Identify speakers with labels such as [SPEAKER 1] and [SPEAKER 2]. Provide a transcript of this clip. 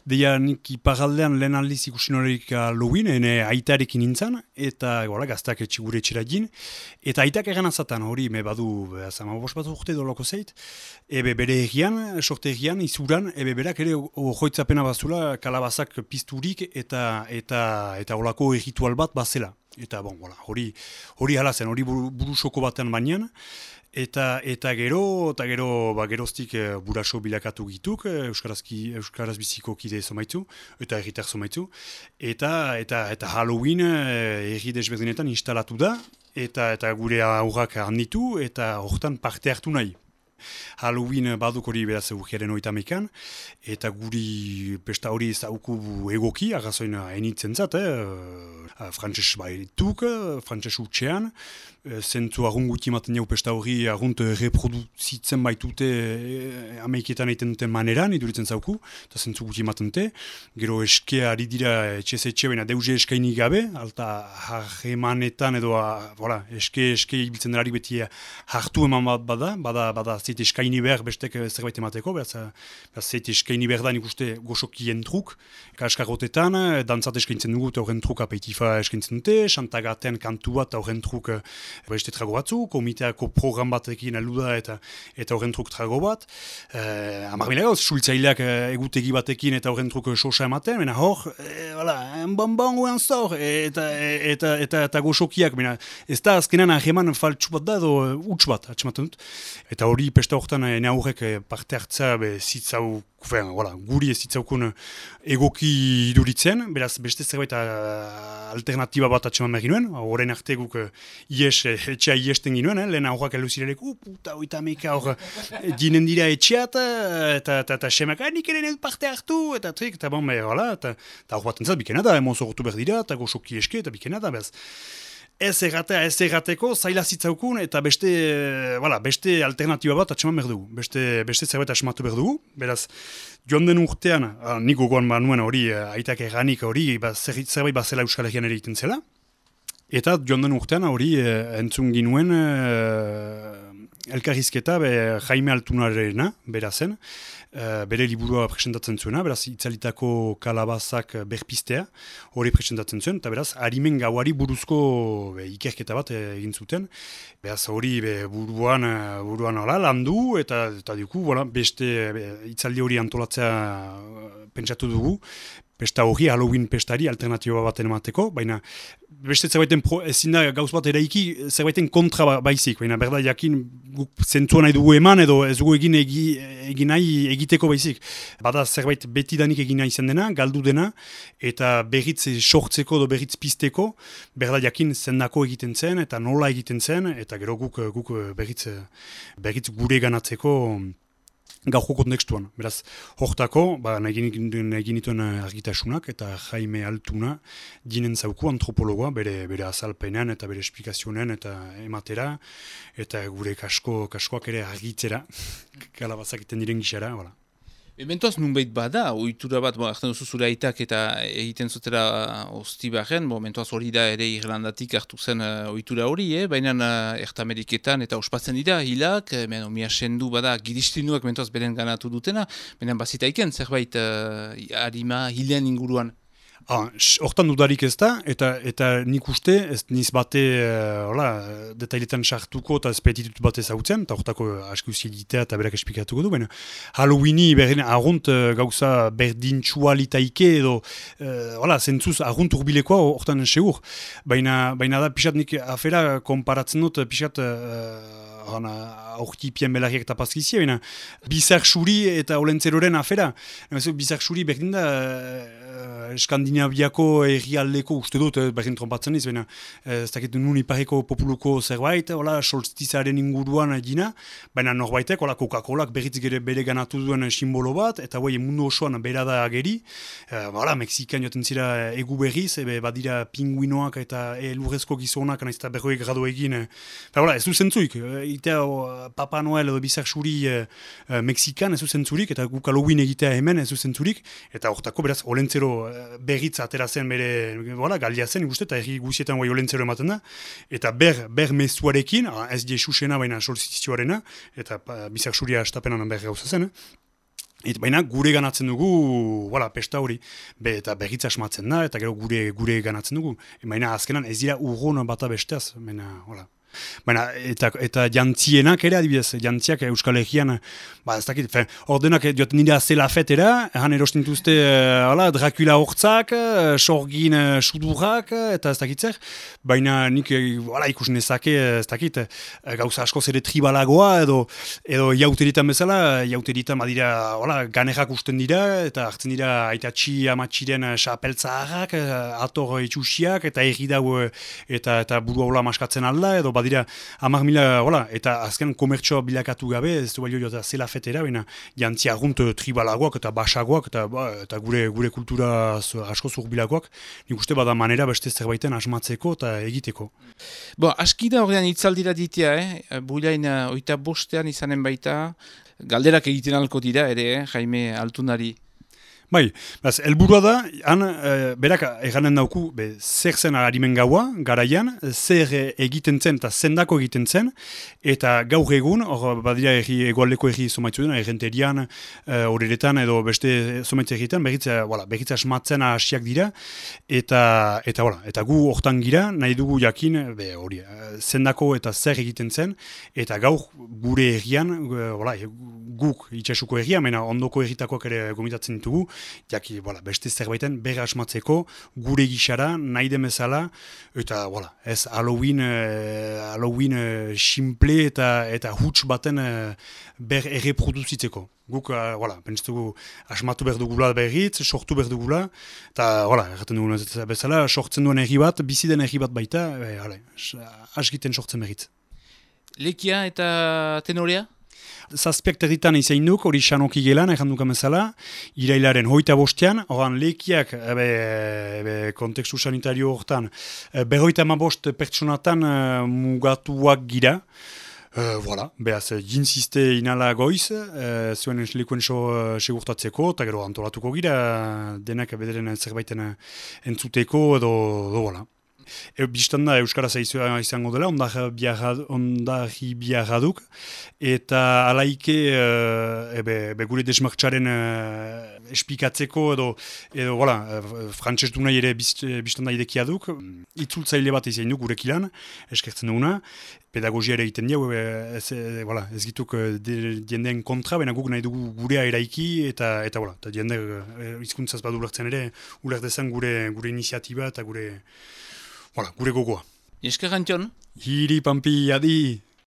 [SPEAKER 1] deia nik iparaldean lehen aldiz ikusi noreik Halloween, ene aitarekin nintzen, eta gaztak gure etxera gin, eta aitak egan azatan hori, me badu, zamabos bat urte doloko zeit, bere egian, sorte egian, izuran, berak ere hoitzapena bazula kalabazak pizturik eta olako erritual bat bazela. Eta hori hala zen, hori burusoko batean bainan, Eta gero geroztik buraso bilakatu gituk, Euskaraz biziko kide zomaitzu, eta erritar zomaitzu, eta Halloween erri desberdinetan instalatu da, eta gure aurrak handitu, eta hortan parte hartu nahi. Halloween baduk hori beraz urriaren 30ean, eta guri pesta hori zauku egoki, arrazoin enitzen zat, frantses baituk, frantses utxean, zentzu arrunguti ematen jau pesta hori arrunt reproduzitzen baitute ameiketan egiten duten maneran, iduritzen zauku, eta zentzu guti ematen dute, gero eskea ari dira etxe baina deuze eskaini gabe, alta harremanetan edo eske ibiltzen delarik beti hartu eman bada zeit eskaini behar bestek zerbait emateko, zeit eskaini behar da nik uste goxokien truk, kaskarrotetan, dantzat eskaintzen dugu eta horren truk apeitifa eskaintzen dute, xantagaten kantu bat horren truk beste trago batzu, komiteako program batekin aluda eta horren truk trago bat, amarmila gauz, suiltzaileak egutegi batekin eta horren truk sosa ematen, mena hor, bonbon guen zor, eta goxokiak, ez da azkenan aheman faltsu bat da edo huts bat, atxematen dut, eta hori pesta horretan aurrek parte hartza guri ez zitzaukun egoki iduritzen, beraz beste zerbait alternatiba bat atxeman behar ginuen, horrein arte guk etxea iesten ginuen, lehen aurrak eluzirelek, puta oita meka hor ginen dira etxeat, eta semak, nik ere parte hartu, eta trik, eta hor bat entzat bikena da, emozorrotu behar dira, eta goxoki eske, eta bikena da, bez. Ez errateko, zaila zitzaukun, eta beste alternatiba bat atxeman behar dugu. Beste zerbait atxematu behar dugu. Beraz, joan den urtean, nik gogoan nuen hori, aitak erranik hori, zerbait bazela Euskal Herrian ere egiten zela. Eta joan den urtean hori entzun ginuen elkarrizketa Jaime Altunarena, berazen, bere liburua presentatzen zuena, beraz, itzalitako kalabazak berpistea, hori presentatzen zuen, eta beraz, harimen gauari buruzko ikerketa bat egin zuten, beraz, hori buruan landu, eta dugu, beste itzaldi hori antolatzea pentsatu dugu, pesta hori, Halloween pestari alternatiba baten emateko, baina beste zerbaiten ezin da gauz bat eraiki zerbaiten kontra baizik, baina berda jakin guk zentzua nahi dugu eman edo ez dugu egin nahi egiteko baizik. Bada zerbait betidanik egin nahi zen dena, galdu dena, eta berritz sortzeko edo berritz pizteko, berda jakin zendako egiten zen, eta nola egiten zen, eta gero guk berritz gure ganatzeko gaurko kontekstuan. Beraz, hortako, nahi genituen argitasunak eta Jaime Altuna ginen zauku antropologoa bere azalpenean eta bere esplikazionen eta ematera eta gure kaskoak ere argitzera kalabazak iten diren gixara,
[SPEAKER 2] Mentoaz nunbait bada, ohitura bat, hartzen duzu zure aitak eta egiten zutera Oztibarren, mentoaz hori da ere Irlandatik hartu zen ohitura hori, baina Ertameriketan eta ospatzen dira hilak, omia sendu bada giristinuak mentoaz beren ganatu dutena, baina bazitaiken zerbait harima hilen inguruan.
[SPEAKER 1] Hortan dudarik ez da, eta nik uste, ez niz bate detailetan sartuko eta espetitut bat ezautzen, eta hortako aski egitea eta berak esplikatuko du, baina Halloweeni berren argunt gauza berdintxua litaike edo, zentzuz argunt urbilekoa hortan segur, baina da pixat nik afera konparatzen dut pixat aurkipien belarriak eta pazkizia, baina bizar suri eta olentzeroren afera, bizar suri berdin da Skandinaviako herrialdeko uste dut, berdin trompatzen ez, baina ez dakit nun ipareko populuko zerbait, solstizaren inguruan egina, baina norbaitek, Coca-Colak berriz bere ganatu duen simbolo bat, eta mundu osoan bera da ageri, Mexikan joten zira egu berriz, badira pinguinoak eta lurrezko gizonak, nahiz eta 40 gradu egin, ez du zentzuik, Papa Noel edo bizar suri Mexikan ez du zentzurik, eta guk Halloween egitea hemen ez du zentzurik, eta hortako beraz olentzero berritz atera zen bere, galdia zen, ikuste, eta erri guzietan olentzero ematen da, eta ber mezuarekin, ez Jesusena baina solstizioarena, eta bizar suria estapenan ber gauza zen, Baina gure ganatzen dugu, pesta hori, eta berritza asmatzen da, eta gero gure ganatzen dugu. Baina azkenan ez dira urron bata besteaz, baina eta jantzienak ere adibidez, jantziak Euskal Herrian, ez dakit, ordenak joaten dira zela fetera, han erostintuzte Dracula hortzak, sorgin sudurrak, eta ez dakitzer, baina nik ikusen ezake, ez dakit, gauza askoz ere tribalagoa, edo jauteritan bezala, jauteritan badira, ganerak usten dira, eta hartzen dira aitatxi amatxiren xapeltzaharrak, ator itxusiak, eta erridau eta burua hola maskatzen alda, edo badira 10.000, eta azken komertsoa bilakatu gabe, ez du balio jota zela fetera, baina jantzia argunt tribalagoak eta basagoak, eta gure kultura asko zurbilagoak, nik uste bada manera beste zerbaiten asmatzeko eta egiteko.
[SPEAKER 2] Aski da horrean itzaldira ditea, Builain 25 izanen baita, galderak egiten alko dira ere, Jaime Altunari.
[SPEAKER 1] Bai, helburua da, han berak eganen dauku, zer zen harimen gaua, garaian, zer egiten zen eta zendako egiten zen, eta gaur egun, hor badira egoaldeko erri zomaitzu dena, errenterian, horretan edo beste zomaitzu egiten, berritza asmatzen hasiak dira, eta gu hortan gira, nahi dugu jakin, zendako eta zer egiten zen, eta gaur gure errian, guk itxasuko erria, mena ondoko erritakoak ere gomitatzen ditugu, jaki, beste zerbaiten berra asmatzeko, gure gixara, nahi demezala, eta, ez Halloween simple eta huts baten ber erreproduzitzeko. Guk, pentsutugu asmatu behar dugula berriz, sortu behar dugula, eta, erraten dugu bezala, sortzen duen erri bat, bizi den erri bat baita, asgiten sortzen berriz.
[SPEAKER 2] Lekia eta tenorea?
[SPEAKER 1] Zazpiak territan izain duk, hori Sanoki gelan, erranduka bezala, irailaren 25, horan lekiak, kontekstu sanitario hortan, 55 pertsonatan mugatuak gira, behaz, jintziste inala goiz, zuen lekuen segurtatzeko, eta gero antolatuko gira, denak bederen zerbaiten entzuteko, edo. Bistan da Euskaraz izango dela, ondarri biarraduk, eta alaike gure desmartxaren espikatzeko edo frantses du nahi ere bistan da idekiaduk, itzultzaile bat izan du gurek ilan, eskertzen duguna, pedagogia ere egiten diau, ez gituk jendeen kontra, baina guk nahi dugu gurea eraiki, eta jende hizkuntzaz badu ulertzen ere, ulertezan gure iniziatiba eta gure gogoa.
[SPEAKER 2] Esker Antxon?
[SPEAKER 1] Hiri, Pampi, adi!